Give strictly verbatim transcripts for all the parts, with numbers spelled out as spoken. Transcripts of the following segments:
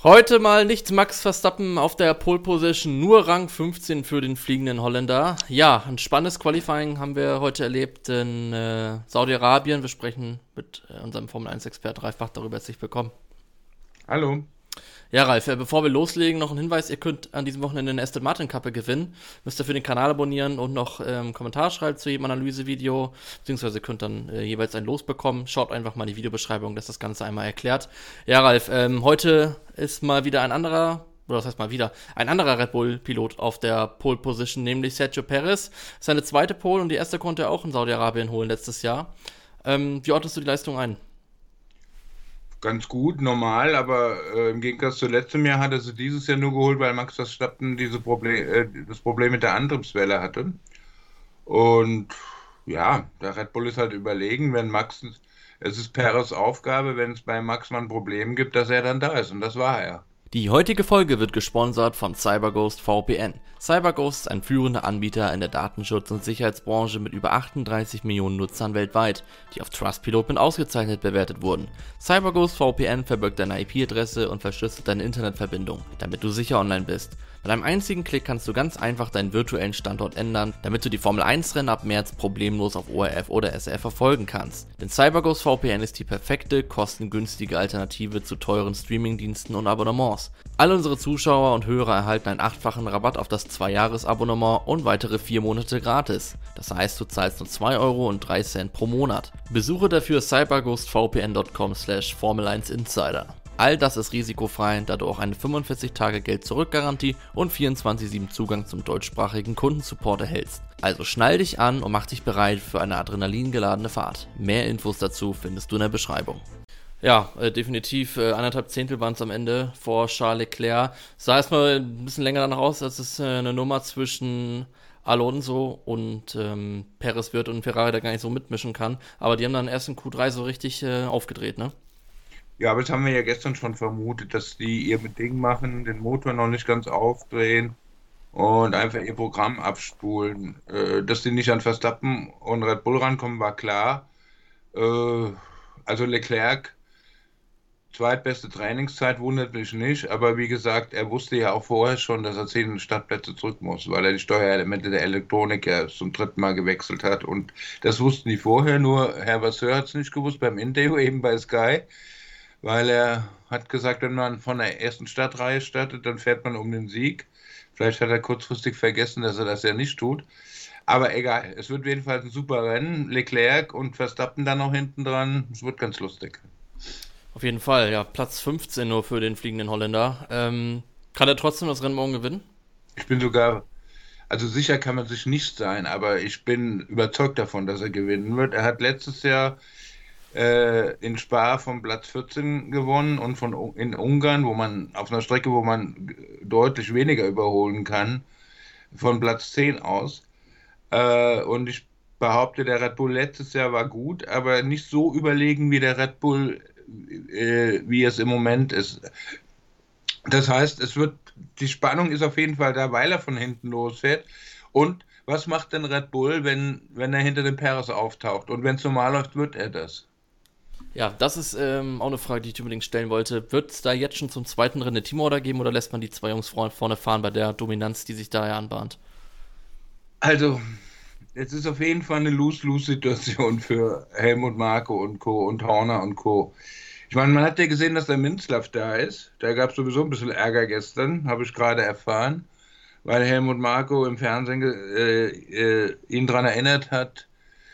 Heute mal nicht Max Verstappen auf der Pole Position, nur Rang fünfzehn für den fliegenden Holländer. Ja, ein spannendes Qualifying haben wir heute erlebt in äh, Saudi-Arabien. Wir sprechen mit äh, unserem Formel eins Expert Ralf Bach darüber. Herzlich willkommen. Hallo. Ja, Ralf, äh, bevor wir loslegen, noch ein Hinweis, ihr könnt an diesem Wochenende eine Aston Martin Kappe gewinnen. Müsst ihr für den Kanal abonnieren und noch ähm, einen Kommentar schreiben zu jedem Analysevideo, beziehungsweise könnt dann äh, jeweils ein Los bekommen. Schaut einfach mal in die Videobeschreibung, das ist das Ganze einmal erklärt. Ja, Ralf, ähm, heute ist mal wieder ein anderer, oder das heißt mal wieder, ein anderer Red Bull-Pilot auf der Pole Position, nämlich Sergio Perez. Seine zweite Pole und die erste konnte er auch in Saudi-Arabien holen letztes Jahr. Ähm, wie ordnest du die Leistung ein? Ganz gut, normal, aber äh, im Gegensatz zu letztem Jahr hat er sie dieses Jahr nur geholt, weil Max Verstappen diese Problem, äh, das Problem mit der Antriebswelle hatte. Und ja, der Red Bull ist halt überlegen, wenn Max, es ist Perez Aufgabe, wenn es bei Max mal ein Problem gibt, dass er dann da ist. Und das war er. Die heutige Folge wird gesponsert von CyberGhost V P N. CyberGhost ist ein führender Anbieter in der Datenschutz- und Sicherheitsbranche mit über achtunddreißig Millionen Nutzern weltweit, die auf Trustpilot mit ausgezeichnet bewertet wurden. CyberGhost V P N verbirgt deine I P-Adresse und verschlüsselt deine Internetverbindung, damit du sicher online bist. Mit einem einzigen Klick kannst du ganz einfach deinen virtuellen Standort ändern, damit du die Formel eins Rennen ab März problemlos auf O R F oder S R F verfolgen kannst. Denn CyberGhost V P N ist die perfekte, kostengünstige Alternative zu teuren Streamingdiensten und Abonnements. Alle unsere Zuschauer und Hörer erhalten einen achtfachen Rabatt auf das zwei Jahres Abonnement und weitere vier Monate gratis. Das heißt, du zahlst nur zwei Euro und drei Cent pro Monat. Besuche dafür cyberghostvpn punkt com slash Formel eins Insider. All das ist risikofrei, da du auch eine fünfundvierzig Tage Geld-Zurück-Garantie und vierundzwanzig sieben Zugang zum deutschsprachigen Kundensupport erhältst. Also schnall dich an und mach dich bereit für eine adrenalingeladene Fahrt. Mehr Infos dazu findest du in der Beschreibung. Ja, äh, definitiv, äh, anderthalb Zehntel waren es am Ende vor Charles Leclerc. Sah erstmal ein bisschen länger danach aus, als es äh, eine Nummer zwischen Alonso und ähm, Perez wird und Ferrari da gar nicht so mitmischen kann. Aber die haben dann erst in Q drei so richtig äh, aufgedreht, ne? Ja, aber das haben wir ja gestern schon vermutet, dass die ihr Ding machen, den Motor noch nicht ganz aufdrehen und einfach ihr Programm abspulen. Äh, dass die nicht an Verstappen und Red Bull rankommen, war klar. Äh, also Leclerc, zweitbeste Trainingszeit, wundert mich nicht, aber wie gesagt, er wusste ja auch vorher schon, dass er zehn Startplätze zurück muss, weil er die Steuerelemente der Elektronik ja zum dritten Mal gewechselt hat. Und das wussten die vorher, nur Herr Vasseur hat es nicht gewusst beim Interview eben bei Sky. Weil er hat gesagt, wenn man von der ersten Startreihe startet, dann fährt man um den Sieg. Vielleicht hat er kurzfristig vergessen, dass er das ja nicht tut. Aber egal, es wird auf jeden Fall ein super Rennen. Leclerc und Verstappen dann noch hinten dran. Es wird ganz lustig. Auf jeden Fall, ja, Platz fünfzehn nur für den fliegenden Holländer. Ähm, kann er trotzdem das Rennen morgen gewinnen? Ich bin sogar, also sicher kann man sich nicht sein, aber ich bin überzeugt davon, dass er gewinnen wird. Er hat letztes Jahr in Spa von Platz vierzehn gewonnen und von in Ungarn, wo man auf einer Strecke, wo man deutlich weniger überholen kann, von Platz zehn aus. Und ich behaupte, der Red Bull letztes Jahr war gut, aber nicht so überlegen wie der Red Bull, wie es im Moment ist. Das heißt, es wird, die Spannung ist auf jeden Fall da, weil er von hinten losfährt. Und was macht denn Red Bull, wenn, wenn er hinter dem Perez auftaucht? Und wenn es normal läuft, wird er das. Ja, das ist ähm, auch eine Frage, die ich unbedingt stellen wollte. Wird es da jetzt schon zum zweiten Rennen eine Teamorder geben oder lässt man die zwei Jungs vorne fahren bei der Dominanz, die sich da ja anbahnt? Also, es ist auf jeden Fall eine Lose-Lose-Situation für Helmut Marko und Co. und Horner und Co. Ich meine, man hat ja gesehen, dass der Minzlaff da ist. Da gab es sowieso ein bisschen Ärger gestern, habe ich gerade erfahren, weil Helmut Marko im Fernsehen äh, äh, ihn daran erinnert hat,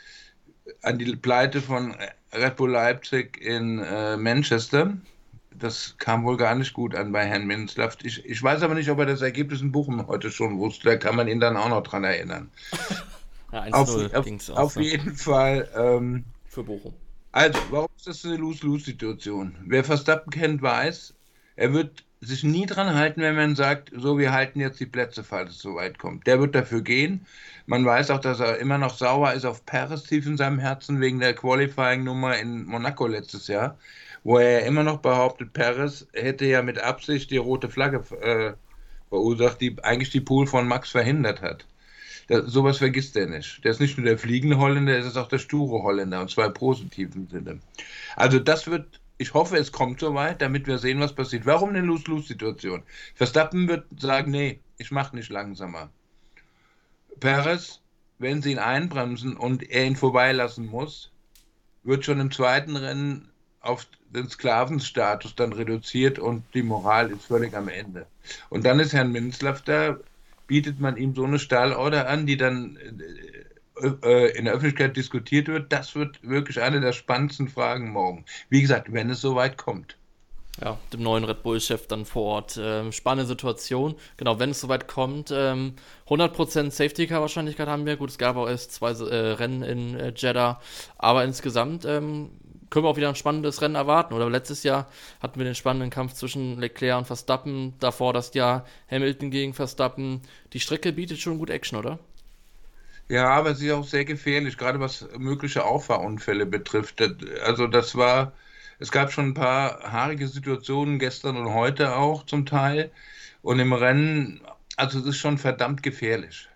an die Pleite von Red Bull Leipzig in äh, Manchester. Das kam wohl gar nicht gut an bei Herrn Minzlaff. Ich, ich weiß aber nicht, ob er das Ergebnis in Bochum heute schon wusste. Da kann man ihn dann auch noch dran erinnern. Ja, auf auf, auf jeden Fall. Ähm, für Bochum. Also, warum ist das eine Lose-Lose-Situation? Wer Verstappen kennt, weiß, er wird sich nie dran halten, wenn man sagt, so, wir halten jetzt die Plätze, falls es so weit kommt. Der wird dafür gehen. Man weiß auch, dass er immer noch sauer ist auf Perez tief in seinem Herzen wegen der Qualifying-Nummer in Monaco letztes Jahr, wo er immer noch behauptet, Perez hätte ja mit Absicht die rote Flagge äh, verursacht, die eigentlich die Pole von Max verhindert hat. Das, sowas vergisst er nicht. Der ist nicht nur der fliegende Holländer, er ist auch der sture Holländer, und zwar im positiven Sinne. Also das wird Ich hoffe, es kommt soweit, damit wir sehen, was passiert. Warum eine Lose-Lose-Situation? Verstappen wird sagen, nee, ich mache nicht langsamer. Perez, wenn sie ihn einbremsen und er ihn vorbeilassen muss, wird schon im zweiten Rennen auf den Sklavenstatus dann reduziert und die Moral ist völlig am Ende. Und dann ist Herrn Minzlaff da, bietet man ihm so eine Stallorder an, die dann äh, äh, in der Öffentlichkeit diskutiert wird. Das wird wirklich eine der spannendsten Fragen morgen. Wie gesagt, wenn es soweit kommt. Ja, dem neuen Red Bull-Chef dann vor Ort. Ähm, spannende Situation. Genau, wenn es soweit kommt, ähm, hundert Prozent Safety-Car-Wahrscheinlichkeit haben wir. Gut, es gab auch erst zwei äh, Rennen in äh, Jeddah. Aber insgesamt ähm, können wir auch wieder ein spannendes Rennen erwarten. Oder letztes Jahr hatten wir den spannenden Kampf zwischen Leclerc und Verstappen. Davor das Jahr Hamilton gegen Verstappen. Die Strecke bietet schon gut Action, oder? Ja, aber sie ist auch sehr gefährlich, gerade was mögliche Auffahrunfälle betrifft. Das- Also das war, es gab schon ein paar haarige Situationen gestern und heute auch zum Teil. Und im Rennen, also es ist schon verdammt gefährlich.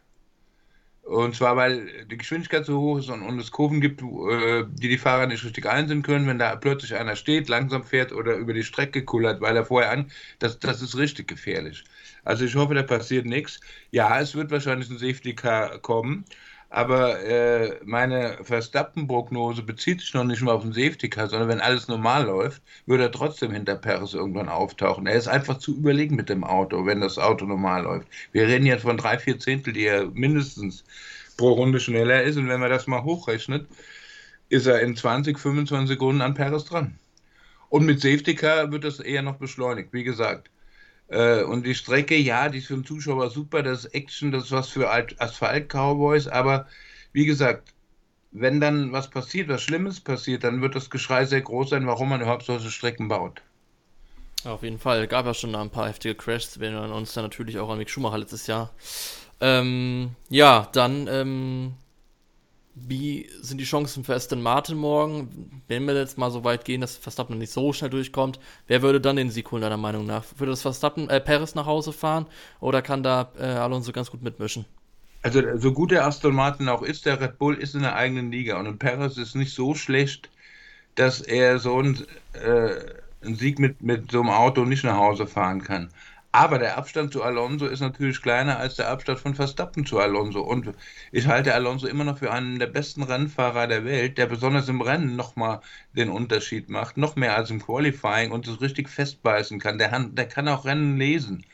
Und zwar, weil die Geschwindigkeit so hoch ist und, und es Kurven gibt, äh, die die Fahrer nicht richtig einsehen können, wenn da plötzlich einer steht, langsam fährt oder über die Strecke kullert, weil er vorher an, das, das ist richtig gefährlich. Also ich hoffe, da passiert nichts. Ja, es wird wahrscheinlich ein Safety Car kommen, aber äh, meine Verstappen-Prognose bezieht sich noch nicht mal auf ein Safety Car, sondern wenn alles normal läuft, wird er trotzdem hinter Perez irgendwann auftauchen. Er ist einfach zu überlegen mit dem Auto, wenn das Auto normal läuft. Wir reden jetzt von drei, vier Zehntel, die er mindestens pro Runde schneller ist. Und wenn man das mal hochrechnet, ist er in zwanzig, fünfundzwanzig Sekunden an Perez dran. Und mit Safety Car wird das eher noch beschleunigt, wie gesagt. Äh, und die Strecke, ja, die ist für den Zuschauer super, das ist Action, das ist was für Alt- Asphalt-Cowboys, aber wie gesagt, wenn dann was passiert, was Schlimmes passiert, dann wird das Geschrei sehr groß sein, warum man überhaupt solche Strecken baut. Ja, auf jeden Fall. Gab ja schon ein paar heftige Crashs. Wir erinnern uns dann natürlich auch an Mick Schumacher letztes Jahr. Ähm, ja, dann, ähm, wie sind die Chancen für Aston Martin morgen? Wenn wir jetzt mal so weit gehen, dass Verstappen nicht so schnell durchkommt, wer würde dann den Sieg holen, deiner Meinung nach? Würde das Verstappen, äh, Perez nach Hause fahren oder kann da äh, Alonso ganz gut mitmischen? Also so gut der Aston Martin auch ist, der Red Bull ist in der eigenen Liga und Perez ist nicht so schlecht, dass er so einen, äh, einen Sieg mit, mit so einem Auto nicht nach Hause fahren kann. Aber der Abstand zu Alonso ist natürlich kleiner als der Abstand von Verstappen zu Alonso. Und ich halte Alonso immer noch für einen der besten Rennfahrer der Welt, der besonders im Rennen nochmal den Unterschied macht, noch mehr als im Qualifying und es richtig festbeißen kann. Der, Han- der kann auch Rennen lesen.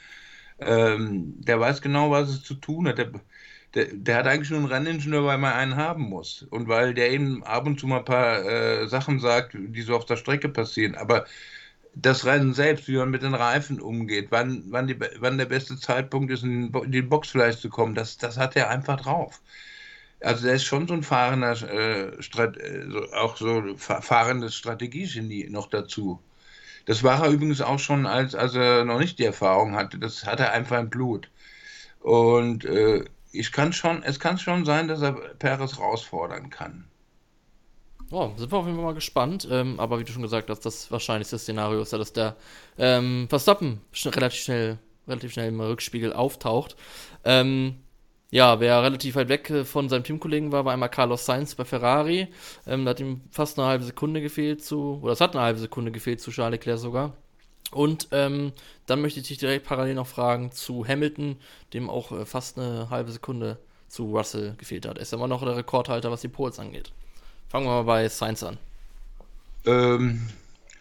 Ähm, der weiß genau, was es zu tun hat. Der, der, der hat eigentlich nur einen Renningenieur, weil man einen haben muss. Und weil der eben ab und zu mal ein paar äh, Sachen sagt, die so auf der Strecke passieren. Aber das Rennen selbst, wie man mit den Reifen umgeht, wann, wann, die, wann der beste Zeitpunkt ist, in die Box vielleicht zu kommen, das, das hat er einfach drauf. Also der ist schon so ein fahrender, äh, Strat, äh, so, auch so fahrendes Strategiegenie noch dazu. Das war er übrigens auch schon, als, als er noch nicht die Erfahrung hatte. Das hat er einfach im Blut. Und äh, ich kann schon, es kann schon sein, dass er Perez herausfordern kann. Oh, sind wir auf jeden Fall mal gespannt. Ähm, aber wie du schon gesagt hast, das wahrscheinlichste Szenario ist ja, dass der ähm, Verstappen schn relativ schnell, relativ schnell im Rückspiegel auftaucht. Ähm, ja, wer relativ weit weg äh, von seinem Teamkollegen war, war einmal Carlos Sainz bei Ferrari. Ähm, da hat ihm fast eine halbe Sekunde gefehlt zu, oder es hat eine halbe Sekunde gefehlt zu Charles Leclerc sogar. Und ähm, dann möchte ich dich direkt parallel noch fragen zu Hamilton, dem auch äh, fast eine halbe Sekunde zu Russell gefehlt hat. Er ist immer noch der Rekordhalter, was die Poles angeht. Fangen wir mal bei Sainz an. Ähm,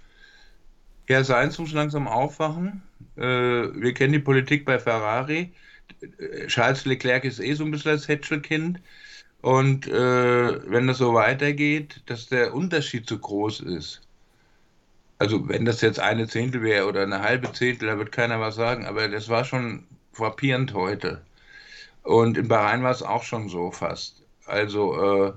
ja, Sainz muss langsam aufwachen. Äh, wir kennen die Politik bei Ferrari. Äh, Charles Leclerc ist eh so ein bisschen das Hätschelkind. Und äh, wenn das so weitergeht, dass der Unterschied zu groß ist. Also wenn das jetzt eine Zehntel wäre oder eine halbe Zehntel, da wird keiner was sagen. Aber das war schon frappierend heute. Und in Bahrain war es auch schon so fast. Also äh,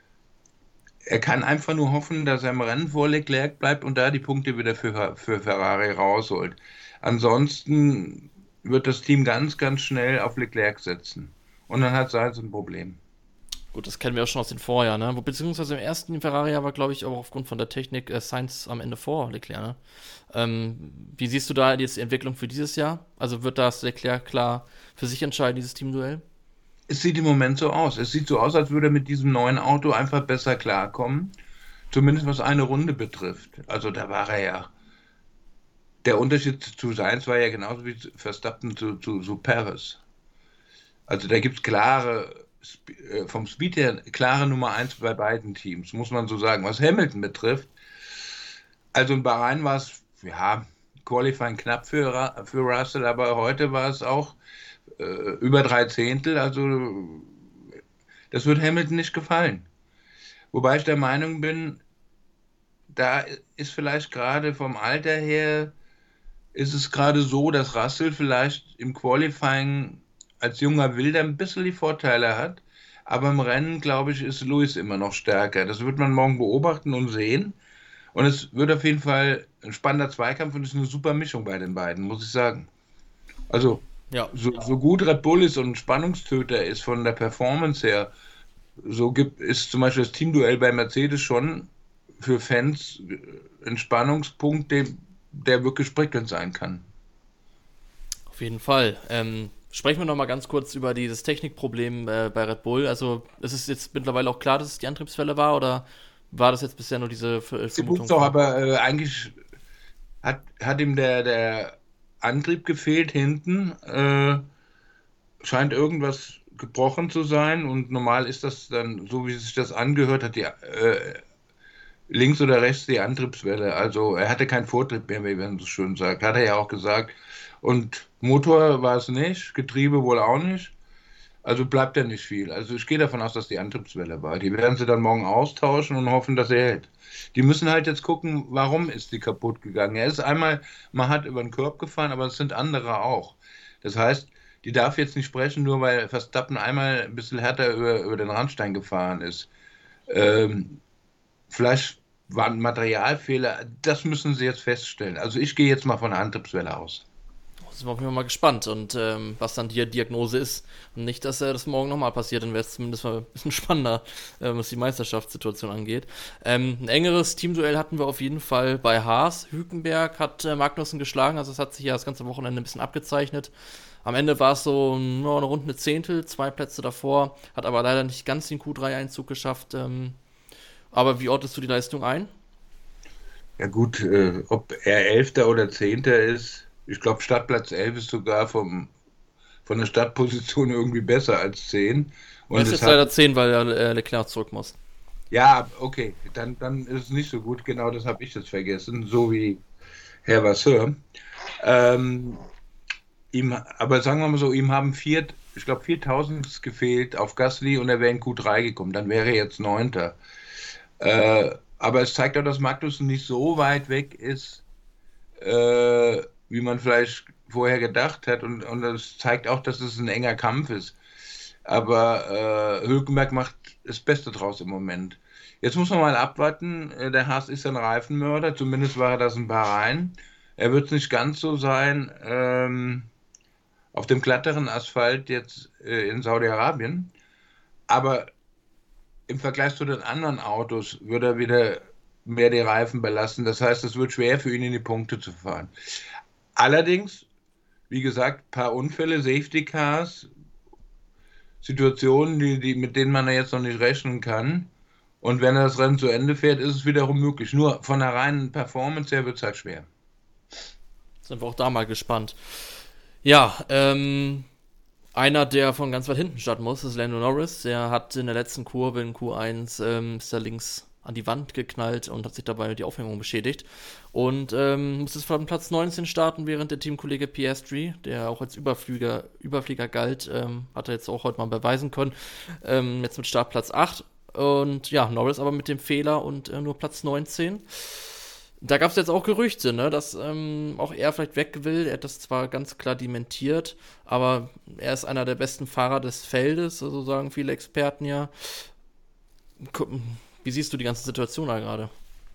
er kann einfach nur hoffen, dass er im Rennen vor Leclerc bleibt und da die Punkte wieder für, für Ferrari rausholt. Ansonsten wird das Team ganz, ganz schnell auf Leclerc setzen. Und dann hat Sainz ein Problem. Gut, das kennen wir auch schon aus den Vorjahren, ne? Wo- Beziehungsweise im ersten Ferrari war, glaube ich, auch aufgrund von der Technik äh, Sainz am Ende vor Leclerc, ne? Ähm, wie siehst du da jetzt die Entwicklung für dieses Jahr? Also wird das Leclerc klar für sich entscheiden, dieses Teamduell? Es sieht im Moment so aus. Es sieht so aus, als würde er mit diesem neuen Auto einfach besser klarkommen. Zumindest was eine Runde betrifft. Also da war er ja. Der Unterschied zu Sainz war ja genauso wie Verstappen zu, zu, zu Perez. Also da gibt es klare, vom Speed her, klare Nummer eins bei beiden Teams, muss man so sagen. Was Hamilton betrifft, also in Bahrain war es, ja, Qualifying knapp für, für Russell, aber heute war es auch äh, über drei Zehntel, also das wird Hamilton nicht gefallen. Wobei ich der Meinung bin, da ist vielleicht gerade vom Alter her, ist es gerade so, dass Russell vielleicht im Qualifying als junger Wilder ein bisschen die Vorteile hat, aber im Rennen, glaube ich, ist Lewis immer noch stärker. Das wird man morgen beobachten und sehen. Und es wird auf jeden Fall ein spannender Zweikampf und es ist eine super Mischung bei den beiden, muss ich sagen. Also, Ja, so, so gut Red Bull ist und ein Spannungstöter ist von der Performance her, so gibt, ist zum Beispiel das Teamduell bei Mercedes schon für Fans ein Spannungspunkt, der, der wirklich prickelnd sein kann. auf jeden Fall. Ähm, sprechen wir noch mal ganz kurz über dieses Technikproblem äh, bei Red Bull. Also ist es jetzt mittlerweile auch klar, dass es die Antriebswelle war oder war das jetzt bisher nur diese Ver- Sie Vermutung doch, von... aber äh, eigentlich hat, hat ihm der, der Antrieb gefehlt hinten. Äh, scheint irgendwas gebrochen zu sein und normal ist das dann, so wie sich das angehört hat, die, äh, links oder rechts die Antriebswelle. Also er hatte keinen Vortrieb mehr, wie man so schön sagt. Hat er ja auch gesagt. Und Motor war es nicht, Getriebe wohl auch nicht. Also bleibt ja nicht viel. Also ich gehe davon aus, dass die Antriebswelle war. Die werden sie dann morgen austauschen und hoffen, dass er hält. Die müssen halt jetzt gucken, warum ist die kaputt gegangen. Er ist einmal, man hat über den Korb gefahren, aber es sind andere auch. Das heißt, die darf jetzt nicht sprechen, nur weil Verstappen einmal ein bisschen härter über, über den Randstein gefahren ist. Ähm, vielleicht war ein Materialfehler, das müssen sie jetzt feststellen. Also ich gehe jetzt mal von der Antriebswelle aus. Sind wir auf jeden Fall mal gespannt und ähm, was dann die Diagnose ist. Und nicht, dass äh, das morgen nochmal passiert, dann wäre es zumindest mal ein bisschen spannender, äh, was die Meisterschaftssituation angeht. Ähm, ein engeres Teamduell hatten wir auf jeden Fall bei Haas. Hülkenberg hat äh, Magnussen geschlagen, also es hat sich ja das ganze Wochenende ein bisschen abgezeichnet. Am Ende war es so no, eine runde Zehntel, zwei Plätze davor, hat aber leider nicht ganz den Q drei Einzug geschafft. Ähm, aber wie ordnest du die Leistung ein? Ja gut, äh, ob er Elfter oder Zehnter ist, ich glaube Startplatz elf ist sogar vom, von der Startposition irgendwie besser als zehn. Er Und ist es jetzt hat, leider zehn, weil äh, Leclerc zurück muss. ja, okay, dann, dann ist es nicht so gut, genau das habe ich jetzt vergessen, so wie Herr Vasseur. Ähm, ihm, aber sagen wir mal so, ihm haben vier, ich glaube viertausend gefehlt auf Gasly und er wäre in Q drei gekommen, dann wäre er jetzt Neunter. Äh, aber es zeigt auch, dass Magnussen nicht so weit weg ist, äh, wie man vielleicht vorher gedacht hat. Und, und es zeigt auch, dass es ein enger Kampf ist. Aber äh, Hülkenberg macht das Beste draus im Moment. Jetzt muss man mal abwarten. Äh, Der Haas ist ein Reifenmörder, zumindest war er das in Bahrain. Er wird es nicht ganz so sein ähm, auf dem glatteren Asphalt jetzt äh, in Saudi-Arabien. Aber im Vergleich zu den anderen Autos wird er wieder mehr die Reifen belasten. Das heißt, es wird schwer für ihn in die Punkte zu fahren. Allerdings, wie gesagt, ein paar Unfälle, Safety Cars, Situationen, die, die, mit denen man ja jetzt noch nicht rechnen kann. Und wenn er das Rennen zu Ende fährt, ist es wiederum möglich. Nur von der reinen Performance her wird es halt schwer. Sind wir auch da mal gespannt. Ja, ähm, einer, der von ganz weit hinten starten muss, ist Lando Norris. Der hat in der letzten Kurve in Q eins ähm, ist er links an die Wand geknallt und hat sich dabei die Aufhängung beschädigt. Und ähm, muss jetzt von Platz neunzehn starten, während der Teamkollege Piastri, der auch als Überflieger, Überflieger galt, ähm, hat er jetzt auch heute mal beweisen können, ähm, jetzt mit Startplatz acht. Und ja, Norris aber mit dem Fehler und äh, nur Platz neunzehn. Da gab es jetzt auch Gerüchte, ne, dass ähm, auch er vielleicht weg will. Er hat das zwar ganz klar dementiert, aber er ist einer der besten Fahrer des Feldes, so sagen viele Experten ja. Wie siehst du die ganze Situation da gerade?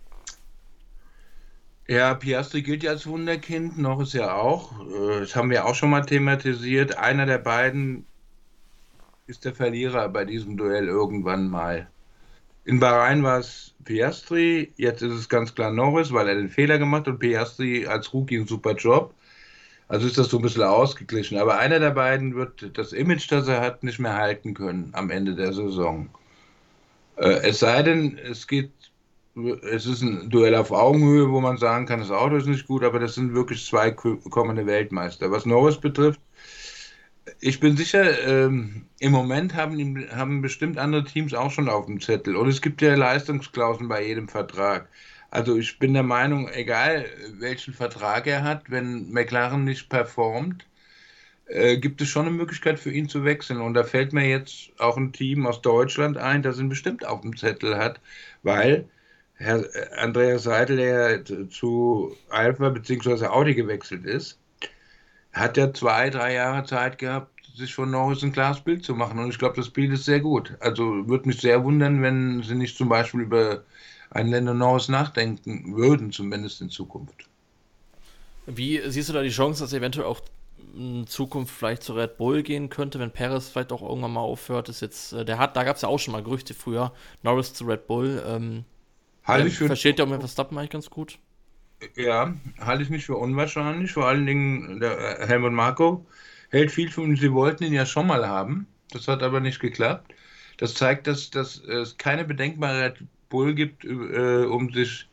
Ja, Piastri gilt ja als Wunderkind, Norris ja auch. Äh, Das haben wir auch schon mal thematisiert. Einer der beiden ist der Verlierer bei diesem Duell irgendwann mal. In Bahrain war es Piastri, jetzt ist es ganz klar Norris, weil er den Fehler gemacht hat und Piastri als Rookie einen super Job. Also ist das so ein bisschen ausgeglichen. Aber einer der beiden wird das Image, das er hat, nicht mehr halten können am Ende der Saison. Äh, es sei denn, es geht es ist ein Duell auf Augenhöhe, wo man sagen kann, das Auto ist nicht gut, aber das sind wirklich zwei ko- kommende Weltmeister. Was Norris betrifft, ich bin sicher, ähm, im Moment haben, ihm- haben bestimmt andere Teams auch schon auf dem Zettel. Und es gibt ja Leistungsklauseln bei jedem Vertrag. Also ich bin der Meinung, egal welchen Vertrag er hat, wenn McLaren nicht performt, äh, gibt es schon eine Möglichkeit für ihn zu wechseln. Und da fällt mir jetzt auch ein Team aus Deutschland ein, das ihn bestimmt auf dem Zettel hat, weil Herr äh, Andreas Seidel, der ja zu Alpha bzw. Audi gewechselt ist, hat ja zwei, drei Jahre Zeit gehabt, sich von Norris ein klares Bild zu machen. Und ich glaube, das Bild ist sehr gut. Also würde mich sehr wundern, wenn sie nicht zum Beispiel über einen Lando Norris nachdenken würden, zumindest in Zukunft. Wie siehst du da die Chance, dass er eventuell auch in Zukunft vielleicht zu Red Bull gehen könnte, wenn Perez vielleicht auch irgendwann mal aufhört? Ist jetzt, äh, der hat, da gab es ja auch schon mal Gerüchte früher, Norris zu Red Bull. Ähm, Halte der ich für, versteht ja auch mit Verstappen eigentlich ganz gut. ja, halte ich nicht für unwahrscheinlich. Vor allen Dingen der äh, Helmut Marko hält viel von ihm. Sie wollten ihn ja schon mal haben. Das hat aber nicht geklappt. Das zeigt, dass, dass es keine Bedenken bei Red Bull gibt, äh, um sich.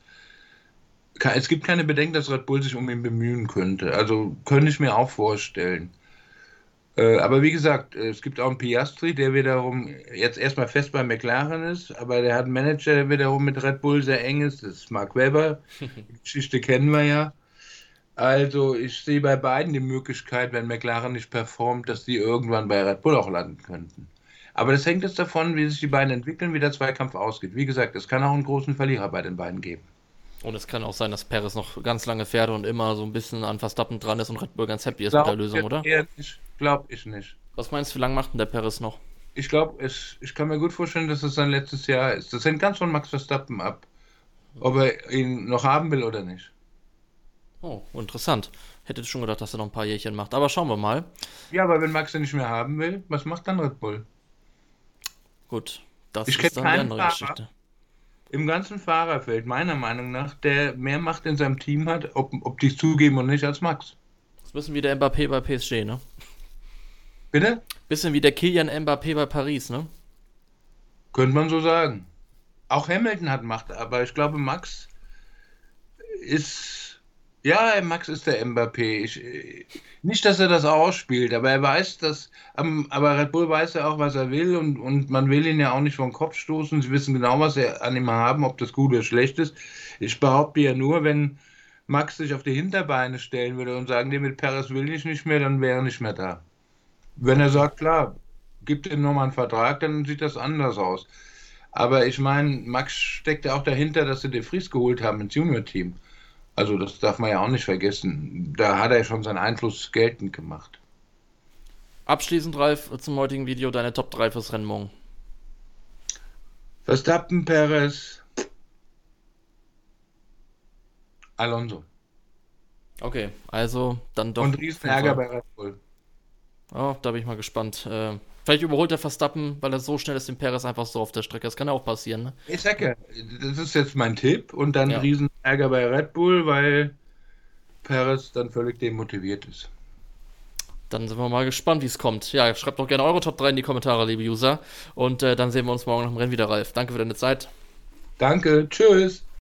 Es gibt keine Bedenken, dass Red Bull sich um ihn bemühen könnte. Also könnte ich mir auch vorstellen. Äh, aber wie gesagt, es gibt auch einen Piastri, der wiederum jetzt erstmal fest bei McLaren ist, aber der hat einen Manager, der wiederum mit Red Bull sehr eng ist. Das ist Mark Webber. Die Geschichte kennen wir ja. Also ich sehe bei beiden die Möglichkeit, wenn McLaren nicht performt, dass die irgendwann bei Red Bull auch landen könnten. Aber das hängt jetzt davon, wie sich die beiden entwickeln, wie der Zweikampf ausgeht. Wie gesagt, es kann auch einen großen Verlierer bei den beiden geben. Und es kann auch sein, dass Perez noch ganz lange fährt und immer so ein bisschen an Verstappen dran ist und Red Bull ganz happy ist mit der Glaube Lösung, oder? ich eher nicht. Glaube ich nicht. Was meinst du, wie lange macht denn der Perez noch? Ich glaube, es, ich kann mir gut vorstellen, dass es sein letztes Jahr ist. Das hängt ganz von Max Verstappen ab, ob er ihn noch haben will oder nicht. Oh, interessant. Hätte schon gedacht, dass er noch ein paar Jährchen macht. Aber schauen wir mal. Ja, aber wenn Max ihn nicht mehr haben will, was macht dann Red Bull? Gut, das Ich kenne ist dann die keinen andere Fahrer Geschichte. im ganzen Fahrerfeld, meiner Meinung nach, der mehr Macht in seinem Team hat, ob, ob die es zugeben oder nicht, als Max. Das ist ein bisschen wie der Mbappé bei P S G, ne? Bitte? Bisschen wie der Kylian Mbappé bei Paris, ne? Könnte man so sagen. Auch Hamilton hat Macht, aber ich glaube, Max ist, ja, Max ist der Mbappé. Ich, nicht, dass er das ausspielt, aber er weiß, dass, ähm, aber Red Bull weiß ja auch, was er will und, und man will ihn ja auch nicht vom Kopf stoßen. Sie wissen genau, was sie an ihm haben, ob das gut oder schlecht ist. Ich behaupte ja nur, wenn Max sich auf die Hinterbeine stellen würde und sagen, nee, mit Perez will ich nicht mehr, dann wäre er nicht mehr da. Wenn er sagt, klar, gibt ihm nochmal einen Vertrag, dann sieht das anders aus. Aber ich meine, Max steckt ja auch dahinter, dass sie De Vries geholt haben ins Junior-Team. Also das darf man ja auch nicht vergessen. Da hat er schon seinen Einfluss geltend gemacht. Abschließend, Ralf, zum heutigen Video deine Top drei fürs Rennen morgen. Verstappen, Perez, Alonso. Okay, also dann doch. Und auf jeden Riesenärger Fall. bei Red Bull. Oh, da bin ich mal gespannt. Äh, vielleicht überholt der Verstappen, weil er so schnell ist, den Perez einfach so auf der Strecke. Das kann ja auch passieren, ne? Ich sag ja, das ist jetzt mein Tipp. Und dann Ja. Riesenärger bei Red Bull, weil Perez dann völlig demotiviert ist. Dann sind wir mal gespannt, wie es kommt. Ja, schreibt doch gerne eure Top drei in die Kommentare, liebe User. Und äh, dann sehen wir uns morgen nach dem Rennen wieder, Ralf. Danke für deine Zeit. Danke, tschüss.